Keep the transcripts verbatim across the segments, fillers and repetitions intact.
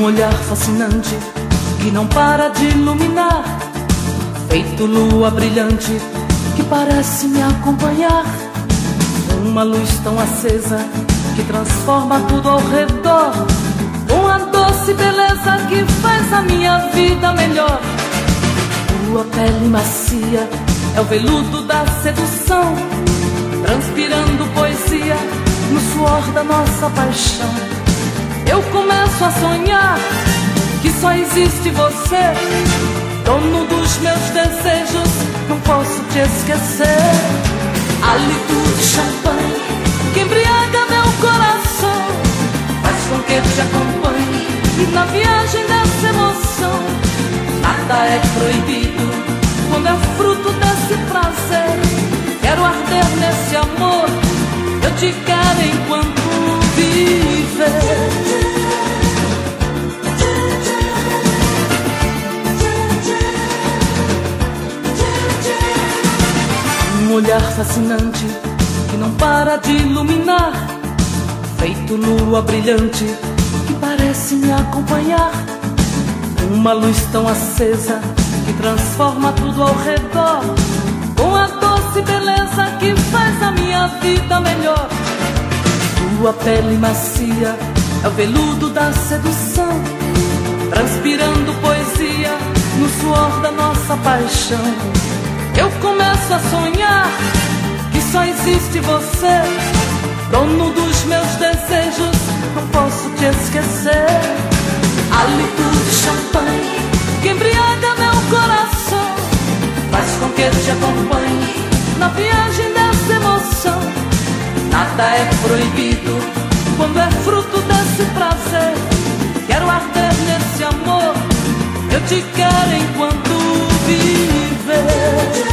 Um olhar fascinante que não para de iluminar, feito lua brilhante que parece me acompanhar. Uma luz tão acesa que transforma tudo ao redor, com a doce beleza que faz a minha vida melhor. Tua pele macia é o veludo da sedução, transpirando poesia no suor da nossa paixão. Eu começo a sonhar que só existe você, dono dos meus desejos, não posso te esquecer. Hálito de champanhe que embriaga meu coração, faz com que te acompanhe na viagem dessa emoção. Nada é proibido quando é fruto desse prazer. Quero arder nesse amor, eu te quero enquanto viver. Um olhar fascinante que não para de iluminar, feito lua brilhante que parece me acompanhar. Uma luz tão acesa que transforma tudo ao redor, com a doce beleza que faz a minha vida melhor. Tua pele macia é o veludo da sedução, transpirando poesia no suor da nossa paixão. Eu começo a sonhar que só existe você, dono dos meus desejos, não posso te esquecer. Hálito de champanhe que embriaga meu coração, faz com que te acompanhe na viagem dessa emoção. Nada é proibido quando é fruto desse prazer. Quero arder nesse amor, eu te quero enquanto viver.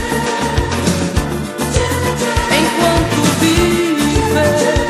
Enquanto viver.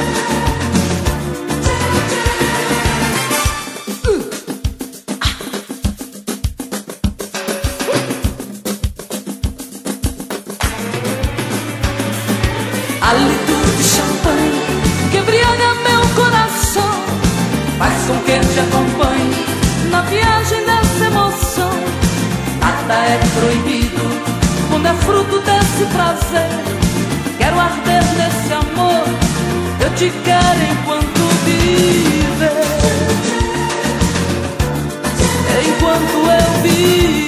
Hálito de champanhe que embriaga meu coração, faz com que te acompanhe na viagem dessa emoção. Nada é proibido quando é fruto desse prazer. Quero arder nesse amor, eu te quero enquanto viver. Enquanto eu viver.